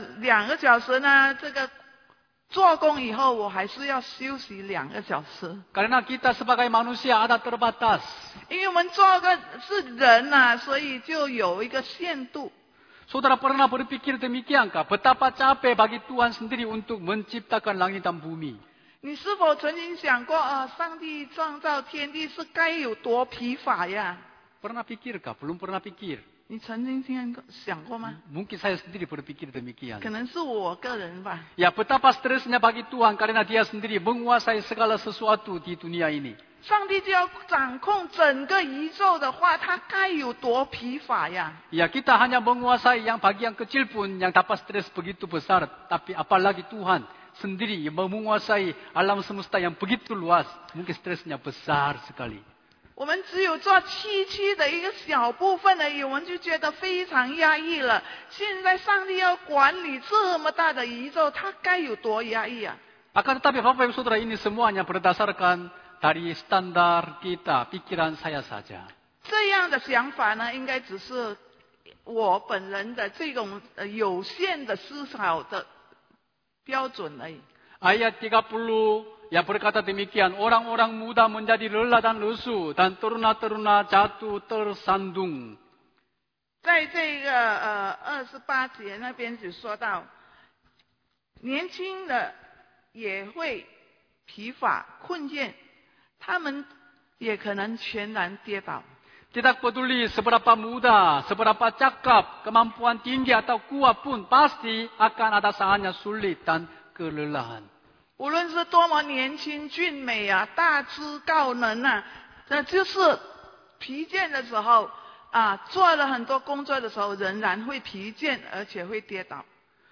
2个小时呢，这个做工以后，我还是要休息2个小时， Karena kita sebagai manusia ada terbatas. 因为我们做个是人呐、所以就有一个限度。 Saudara pernah berpikir demikiankah? Betapa capek bagi Tuhan sendiri untuk menciptakan langit dan bumi. 你是否曾经想过上帝创造天地是该有多疲乏呀？ Pernah pikirkah? Belum pernah pikir. 你曾经想过吗？ Mungkin saya sendiri berpikir demikian. 可能是我个人吧。 Ya betapa stresnya bagi Tuhan karena dia sendiri menguasai segala sesuatu di dunia ini. 上帝就要掌控整个宇宙的话，他该有多疲乏呀？ Ya kita hanya menguasai yang bagian kecil pun yang dapat stres begitu besar. Tapi apalagi Tuhan sendiri yang menguasai alam semesta yang begitu luas. Mungkin stresnya besar sekali. 我们只有做区的一个小部分而已，我们就觉得非常压抑了。现在上帝要管理这么大的宇宙，他该有多压抑啊？ Akan tetapi Bapak Ibu Saudara ini semuanya berdasarkan dari standar kita, pikiran saya saja. 这样的想法呢，应该只是我本人的这种有限的思考的标准而已。 Ayat 30 ya berkata demikian, orang-orang muda menjadi lelah dan lesu dan teruna-teruna jatuh tersandung. 在这个28节那边就说到，年轻的也会疲乏困倦，他们也可能全然跌倒。 Tidak peduli seberapa muda, seberapa cakap, kemampuan tinggi atau kuat pun pasti akan ada saatnya sulit dan kelelahan. 无论是多么年轻俊美啊，大智高能啊，这就是疲倦的时候啊，做了很多工作的时候，仍然会疲倦，而且会跌倒。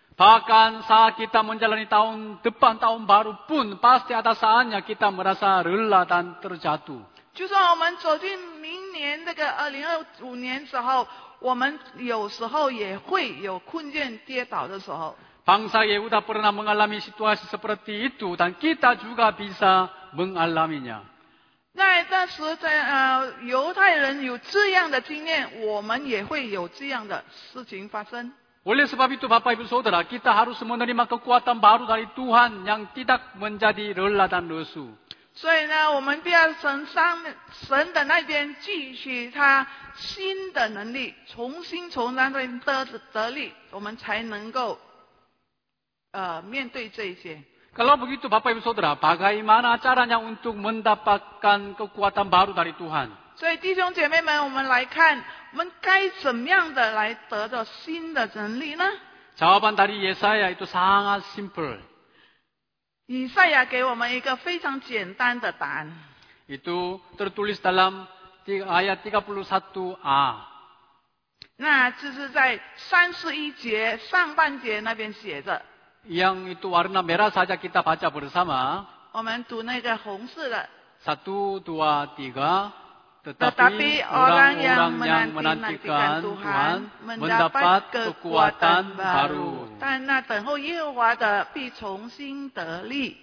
Bahkan saat kita menjalani tahun depan, tahun baru pun pasti ada saatnya kita merasa lelah dan terjatuh. 就算我们走进明年这个2025年时候，我们有时候也会有困倦跌倒的时候。 Bangsa Yehuda pernah mengalami situasi seperti itu dan kita juga bisa mengalaminya. 在当时犹太人有这样的经验，我们也会有这样的事情发生。 Oleh sebab itu Bapak Ibu Saudara, kita harus menerima kekuatan baru dari Tuhan yang tidak menjadi lelah dan lesu. 所以呢，我们必要从神的那边汲取他新的能力，从那边得力，我们才能够面对这一些。 Kalau begitu Bapak Ibu Saudara, bagaimana caranya untuk mendapatkan kekuatan baru dari Tuhan? 所以弟兄姐妹们，我们来看，我们该怎么样的来得到新的能力呢？ Jawaban dari Yesaya itu sangat simple. 以赛亚给我们一个非常简单的答案， Itu tertulis dalam ayat 31a. 那就是在31节上半节那边写着， Yang itu warna merah saja kita baca bersama. 我们读那个红色的。 1, 2, 3. Tetapi Tetapi orang yang orang-orang yang menantikan menantikan Tuhan Tuhan mendapat mendapat kekuatan kekuatan baru. baru. 但那等候耶和华的必重新得力。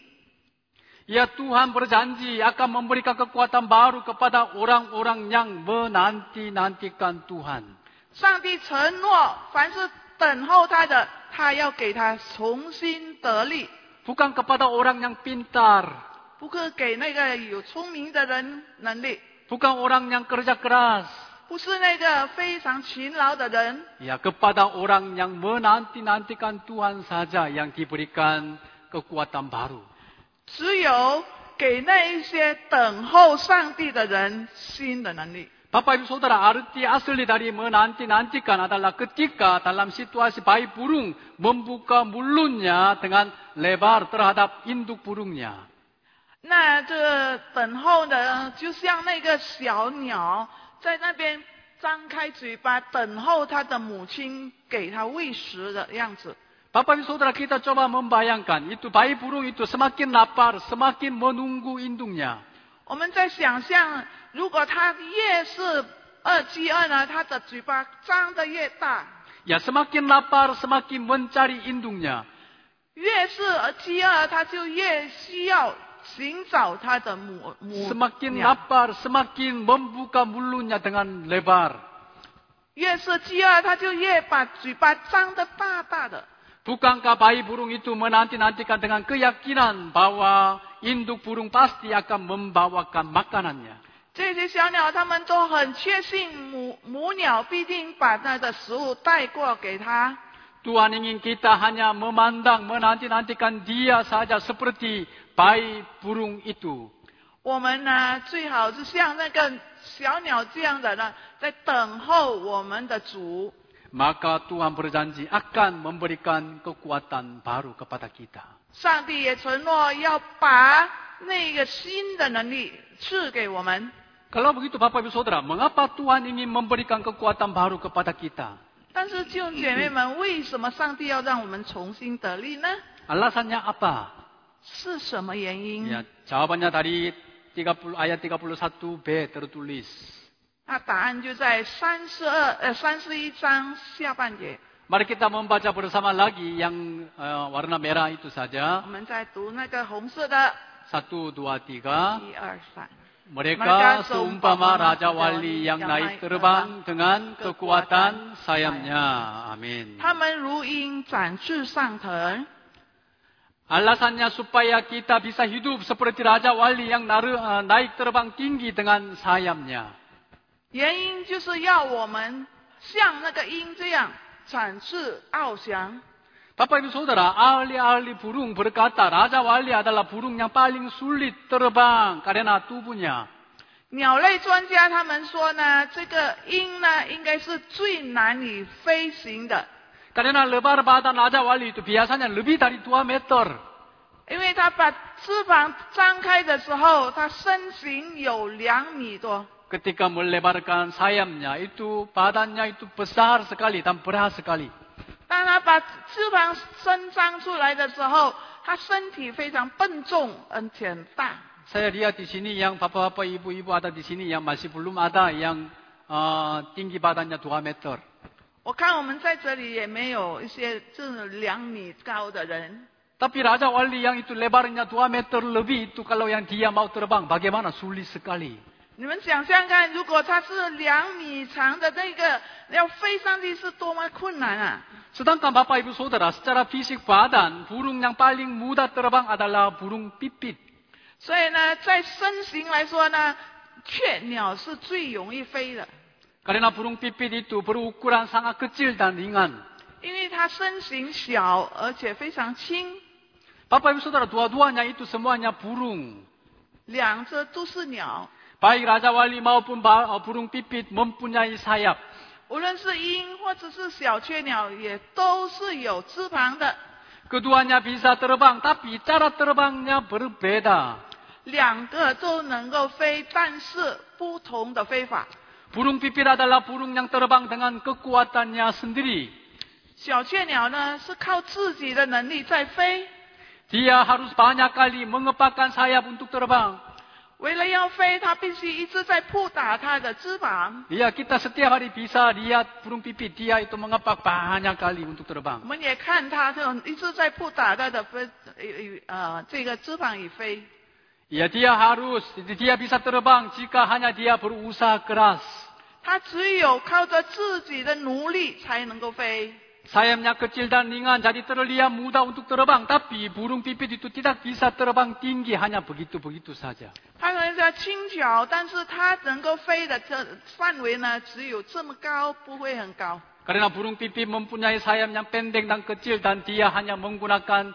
Ya Tuhan berjanji akan memberikan kekuatan baru kepada orang-orang yang menanti-nantikan Tuhan. 上帝承诺，凡是等候他的，他要给他重新得力， Bukan kepada orang yang pintar. 不是给那个有聪明的人能力， Bukan orang yang kerja keras. 不是那个非常勤劳的人， Ya kepada orang yang menanti-nantikan Tuhan saja yang diberikan kekuatan baru. 只有给那一些等候上帝的人新的能力。 Bapak Ibu Saudara, arti asli dari menanti-nantikan adalah ketika dalam situasi bayi burung membuka mulutnya dengan lebar terhadap induk burungnya. 那这等候的，就像那个小鸟在那边张开嘴巴等候它的母亲给它喂食的样子。 Bapak Ibu Saudara, kita coba membayangkan, itu bayi burung itu semakin lapar, semakin menunggu induknya. 我们在想象，如果它越是饥饿呢，它的嘴巴张得越大； Ya semakin lapar, semakin mencari induknya. 越是饥饿，它就越需要寻找它的母 Semakin 鸟。 lapar, semakin membuka mulutnya dengan lebar. 越是饥饿，它就越把嘴巴张得大大的。 Bukankah bayi burung itu menanti-nantikan dengan keyakinan bahwa induk burung pasti akan membawakan makanannya? 这些小鸟，它们都很确信母鸟必定把它的食物带过给它。 Tuhan ingin kita hanya memandang, menanti-nantikan dia saja seperti bayi burung itu. 我们呢，最好是像那个小鸟这样的呢，在等候我们的主。 Maka Tuhan berjanji akan memberikan kekuatan baru kepada kita. 上帝也承诺要把那个新的能力赐给我们。 Kalau begitu Bapak Ibu Saudara, mengapa Tuhan ingin memberikan kekuatan baru kepada kita? 但是弟兄姐妹们，为什么上帝要让我们重新得力呢？ Alasannya apa? 是什么原因？ Ya, jawabannya dari ayat 31b tertulis. 那答案就在31章下半节。 Mari kita membaca bersama lagi yang warna merah itu saja. 我们再读那个红色的 1, 2, 3. 1、2、3。 Mereka seumpama Raja Wali yang naik terbang dengan kekuatan sayapnya. Amin. 他们如鹰展翅上腾。 Alasannya supaya kita bisa hidup seperti Raja Wali yang naik terbang tinggi dengan sayapnya. 原因就是要我们像那个鹰这样展翅翱翔。 Bapak Ibu Saudara, ahli-ahli burung berkata Raja Wali adalah burung yang paling sulit terbang karena tubuhnya. 鸟类专家他们说呢，这个鹰呢应该是最难以飞行的， Karena lebar badan Raja Wali itu biasanya lebih dari 2 meter. 因为它把翅膀张开的时候，它身形有2米多。 Ketika melebarkan sayapnya, itu badannya itu besar sekali dan berat sekali. 当它把翅膀伸张出来的时候，它身体非常笨重而且很大。 Saya lihat di sini yang bapak-bapak, ibu-ibu ada di sini yang masih belum ada yang tinggi badannya 2 meter. 我看我们在这里也没有一些这2米高的人。 Tapi Raja Wali yang itu lebarnya 2 meter lebih itu kalau yang dia mau terbang, bagaimana sulit sekali. 你们想象看，如果它是2米长的那个，要飞上去是多么困难啊！ Sedangkan Bapak Ibu Saudara, secara fisik badan, burung yang paling mudah terbang adalah burung pipit. 所以呢，在身形来说呢，雀鸟是最容易飞的， Karena burung pipit itu berukuran sangat kecil dan ringan. 因为它身形小而且非常轻。 Bapak Ibu Saudara, dua-duanya itu semuanya burung. 2只都是鸟， Baik Raja Wali maupun burung pipit mempunyai sayap. 无论是鹰或者是小雀鸟，也都是有翅膀的。 Keduanya bisa terbang, tapi cara terbangnya berbeda. 两个都能够飞，但是不同的飞法。 Burung pipit adalah burung yang terbang dengan kekuatannya sendiri. 小雀鸟呢，是靠自己的能力在飞。 Dia harus banyak kali mengepakkan sayap untuk terbang. 为了要飞，它必须一直在扑打它的翅膀。 Ya, kita setiap hari bisa lihat burung pipit, dia itu mengepak banyak kali untuk terbang. 我们也看它，一直在扑打它的这个翅膀以飞。 Ya, dia bisa terbang jika hanya dia berusaha keras. 它只有靠着自己的努力才能够飞。 Sayapnya kecil dan ringan, jadi terlihat mudah untuk terbang. Tapi burung pipit itu tidak bisa terbang tinggi, hanya begitu-begitu saja. 它可能叫轻巧，但是它能够飞的这范围呢，只有这么高，不会很高。 Karena burung pipit mempunyai sayap yang pendek dan kecil dan dia hanya menggunakan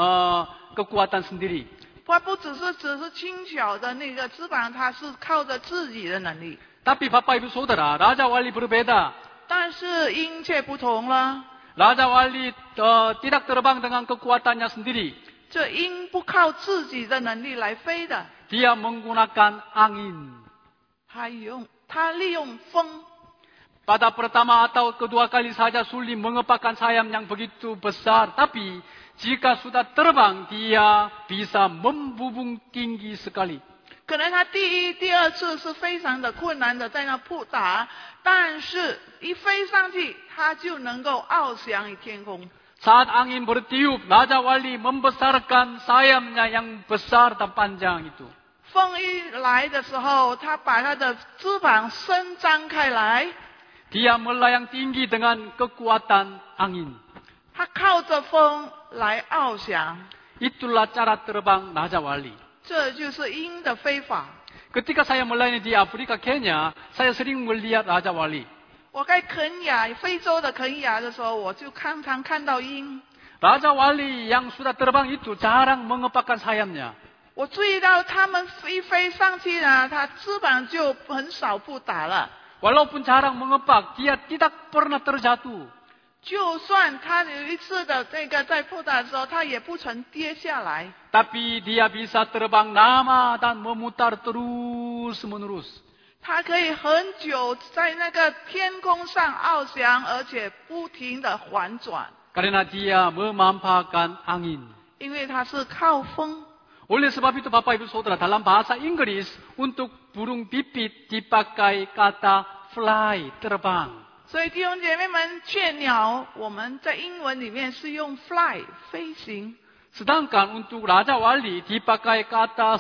kekuatan sendiri. 它不只是轻巧的那个翅膀，它是靠着自己的能力。 Tapi Bapak Ibu Saudara, Raja Wali berbeda. 但是鹰却不同了， Raja Wali tidak terbang dengan kekuatannya sendiri. 这鹰不靠自己的能力来飞的， Dia menggunakan angin. 它利用风。 Pada pertama atau kedua kali saja sulit mengepakkan sayap yang begitu besar. Tapi jika sudah terbang, dia bisa membubung tinggi sekali. 可能它第一、第二次是非常的困难的在那扑打，但是一飞上去，它就能够翱翔于天空。 Saat angin bertiup, Raja Wali membesarkan sayapnya yang besar dan panjang itu. 风一来的时候，它把它的翅膀伸张开来， Dia melayang tinggi dengan kekuatan angin. 它靠着风来翱翔。 Itulah cara terbang Raja Wali. 这就是鹰的飞法。 Ketika saya melayani di Afrika Kenya, saya sering melihat Raja Wali. 我在肯雅，非洲的肯雅的时候，我就常常看到鹰。 Raja Wali yang sudah terbang itu jarang mengepakkan sayapnya. 我注意到它们一飞上去呢，它翅膀就很少扑打了。 Walaupun jarang mengepak, dia tidak pernah terjatuh. 就算它有一次的这个在扑打的时候，它也不曾跌下来。 Tapi dia bisa terbang lama dan memutar terus-menerus. 它可以很久在那个天空上翱翔，而且不停的环转， Karena dia memanfaatkan angin. 因为它是靠风。 Oleh sebab itu Bapak Ibu Saudara, dalam bahasa Inggris untuk burung pipit dipakai kata fly, terbang. 所以弟兄姐妹们，雀鸟我们在英文里面是用 fly 飞行， Sedangkan untuk Raja Wali dipakai kata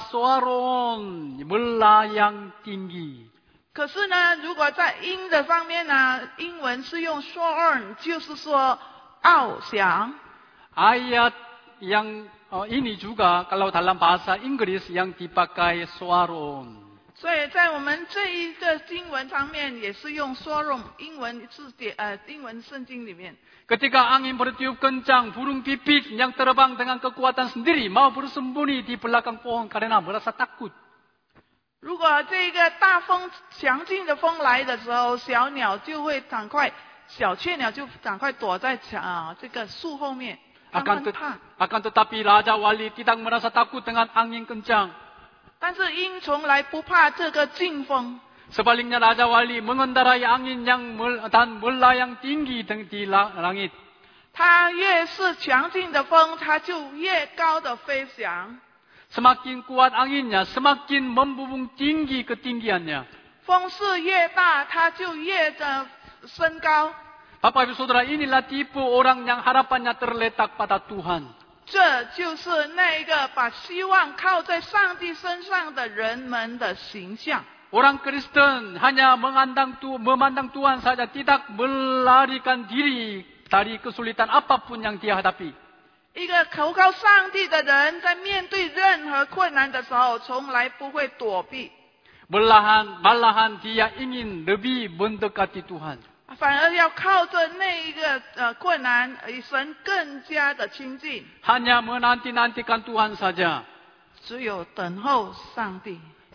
soaron, melayang tinggi. 可是呢，如果在鹰的方面呢，英文是用 soar， 就是说翱翔。 Ayat yang ini juga kalau dalam bahasa Inggris yang dipakai soaron. 所以在我们这一个经文上面也是用 soar， 英文字典英文圣经里面。 Ketika angin bertiup kencang, burung pipit yang terbang dengan kekuatan sendiri mau bersembunyi di belakang pohon karena merasa takut. 如果这个大风强劲的风来的时候，小鸟就会赶快，小雀鸟就赶快躲在这个树后面，它们怕。 Akan tetapi Raja Wali tidak merasa takut dengan angin kencang. 但是鹰从来不怕这个劲风， Sebaliknya Raja Wali mengendarai angin dan melayang tinggi di langit. 它越是强劲的风，它就越高的飞翔。 Semakin kuat anginnya, semakin membubung tinggi ketinggiannya. 风势越大，它就越的升高。 Bapak Ibu Saudara, inilah tipe orang yang harapannya terletak pada Tuhan. 这就是那个把希望靠在上帝身上的人们的形象。 Orang Kristen hanya memandang Tuhan saja, tidak melarikan diri dari kesulitan apapun yang dia hadapi. 一个投靠上帝的人，在面对任何困难的时候，从来不会躲避， Malahan dia ingin lebih mendekati Tuhan. 反而要靠着那一个困难，与神更加的亲近。 Hanya menanti-nantikan Tuhan saja. 只有等候上帝。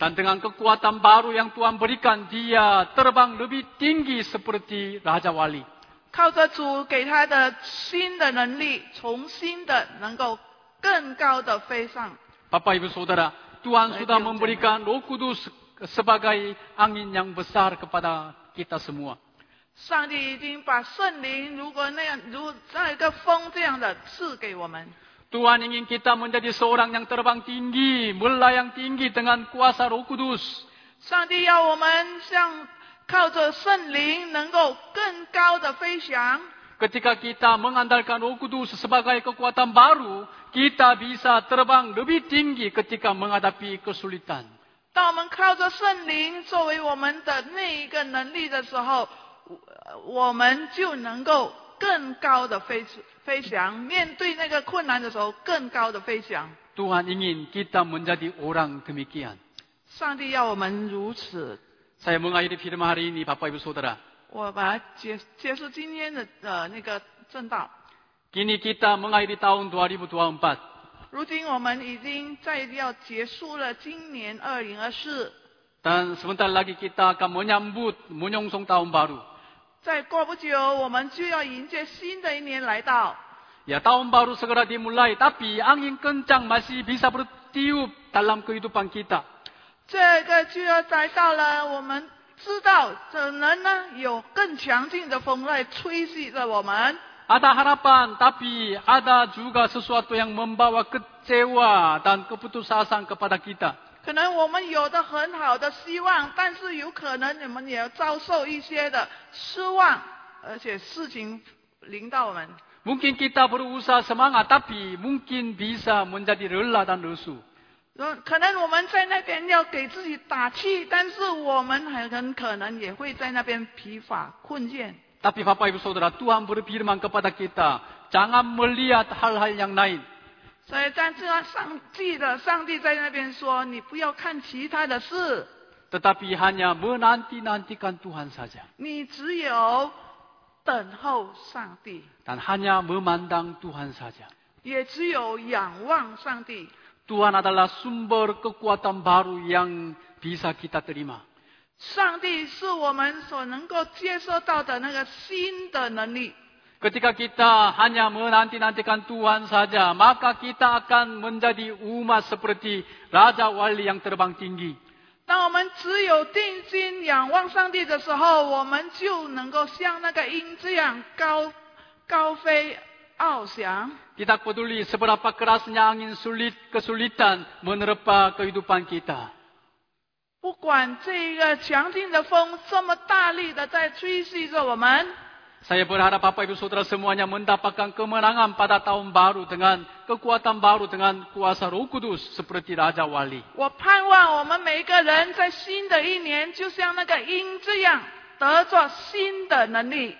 Dan dengan kekuatan baru yang Tuhan berikan, dia terbang lebih tinggi seperti Raja Wali. 靠着主给他的新的能力，重新的能够更高的飞上。 Bapak Ibu Saudara, Tuhan sudah memberikan Roh Kudus sebagai angin yang besar kepada kita semua. 上帝已经把圣灵如像一个风这样的赐给我们。 Tuhan ingin kita menjadi seorang yang terbang tinggi, melayang tinggi dengan kuasa Roh Kudus. 上帝要我们像靠着圣灵能够更高的飞翔。 Ketika kita mengandalkan Roh Kudus sebagai kekuatan baru, kita bisa terbang lebih tinggi ketika menghadapi kesulitan. 当我们靠着圣灵作为我们的那一个能力的时候，我们就能够更高的飞翔。面对那个困难的时候，更高的飞翔。 Tuhan ingin kita menjadi orang demikian. 上帝要我们如此。 Saya mengakhiri firman hari ini, Bapak Ibu Saudara. 我把它结束今天的那个正道。 Kini kita mengakhiri tahun 2024. 如今我们已经要结束了今年2024。 Dan sebentar lagi kita akan menyongsong tahun baru. 再过不久，我们就要迎接新的一年来到。 Ya, tahun baru segera dimulai, tapi angin kencang masih bisa bertiup dalam kehidupan kita. 这个就要来到了，我们知道可能呢有更强劲的风来吹袭着我们。 Ada harapan, tapi ada juga sesuatu yang membawa kecewa dan keputusasaan kepada kita. 可能我们有的很好的希望，但是有可能你们也要遭受一些的失望，而且事情临到我们。 Mungkin kita berusaha semangat, tapi mungkin bisa menjadi lelah dan lesu. 可能我们在那边要给自己打气，但是我们很可能也会在那边疲乏困倦。 Tapi Bapak Ibu Saudara, Tuhan berfirman kepada kita, jangan melihat hal-hal yang lain. 所以在这上帝在那边说，你不要看其他的事， Tetapi hanya menanti-nantikan Tuhan saja. 你只有等候上帝， Dan hanya memandang Tuhan saja. 也只有仰望上帝。 Tuhan adalah sumber kekuatan baru yang bisa kita terima. 上帝是我们所能够接收到的那个新的能力。 Ketika kita hanya menanti-nantikan Tuhan saja, maka kita akan menjadi umat seperti Raja Wali yang terbang tinggi. 当我们只有定睛仰望上帝的时候，我们就能够像那个鹰这样高飞翱翔。 Tidak peduli seberapa kerasnya angin kesulitan menerpa kehidupan kita. 不管这个强劲的风这么大力的在吹袭着我们， Saya berharap Bapak Ibu Saudara semuanya mendapatkan kemenangan pada tahun baru dengan kekuatan baru dengan kuasa Roh Kudus seperti Raja Wali. 我盼望我们每一个人在新的一年，就像那个鹰这样，得着新的能力。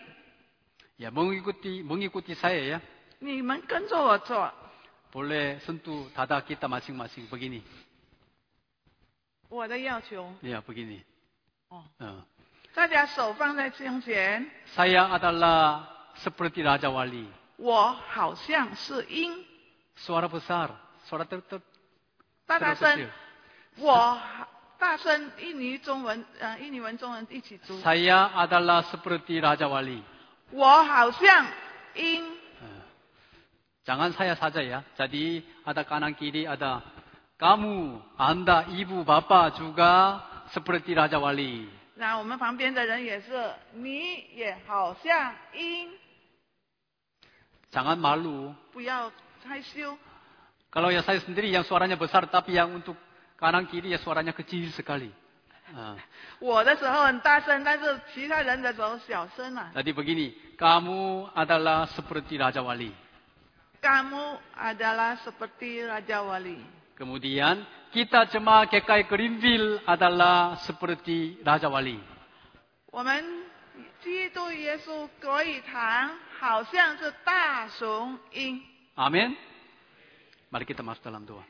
Ya, mengikuti saya ya. 你们跟着我做， Boleh sentuh dada kita masing-masing begini. 我的要求。 Ya, begini. 哦， Uh. 大家手放在胸前， Saya adalah seperti Raja Wali. 我好像是鹰。 Suara besar, suara 大声 terkecil.， 我大声，印尼文、中文一起读。 Saya adalah seperti Raja Wali. 我好像鹰。 Jangan saya saja ya. Jadi ada kanan kiri, ada kamu, Anda, ibu, bapak juga seperti Raja Wali. 那我们旁边的人也是，你也好像鹰， Jangan malu. 不要害羞。 Kalau ya saya sendiri yang suaranya besar, tapi yang untuk kanan kiri ya suaranya kecil sekali. 我的时候很大声，但是其他人的时候小声啊。 Jadi begini, kamu adalah seperti Raja Wali. Kamu adalah seperti Raja Wali. Kemudian kita jemaat GKI Greenville adalah seperti Raja Wali. 我们基督耶稣国语堂好像是大雄鹰。 Amin. Mari kita masuk dalam doa.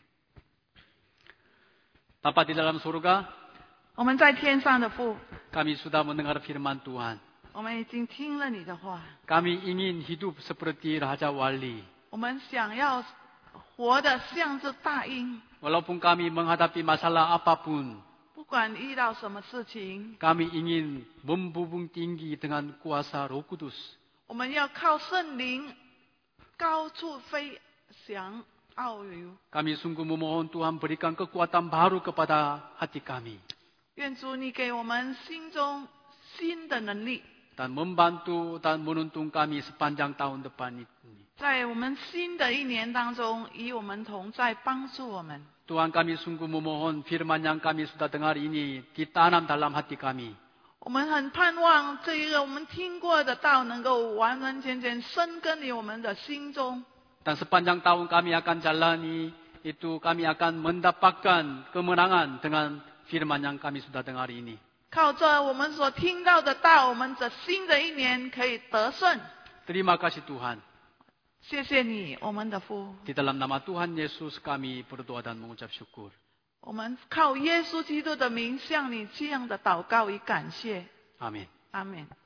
Bapa di dalam surga, 我们在天上的父， kami sudah mendengar firman Tuhan. 我们已经听了你的话， Kami ingin hidup seperti Raja Wali. 我们想要活得像是大鹰。 Walaupun kami menghadapi masalah apapun, 不管遇到什么事情， kami ingin membubung tinggi dengan kuasa Roh Kudus. 我们要靠圣灵高处飞翔遨游。 Kami sungguh memohon Tuhan berikan kekuatan baru kepada hati kami 愿主你给我们心中新的能力， dan membantu dan menuntun kami sepanjang tahun depan ini. 在我们新的一年当中与我们同在，帮助我们。 Tuhan kami sungguh memohon firman yang kami sudah dengar ini ditanam dalam hati kami. 我们很盼望这一个我们听过的道能够完完全全生根于我们的心中。 Dan sepanjang tahun kami akan jalani, itu kami akan mendapatkan kemenangan dengan firman yang kami sudah dengar ini. 靠着我们所听到的道，我们这新的一年可以得胜。 Terima kasih Tuhan. 谢谢你，我们的父。 Di dalam nama Tuhan Yesus kami berdoa dan mengucap syukur. 我们靠耶稣基督的名向你这样的祷告与感谢。 Amin. 阿门。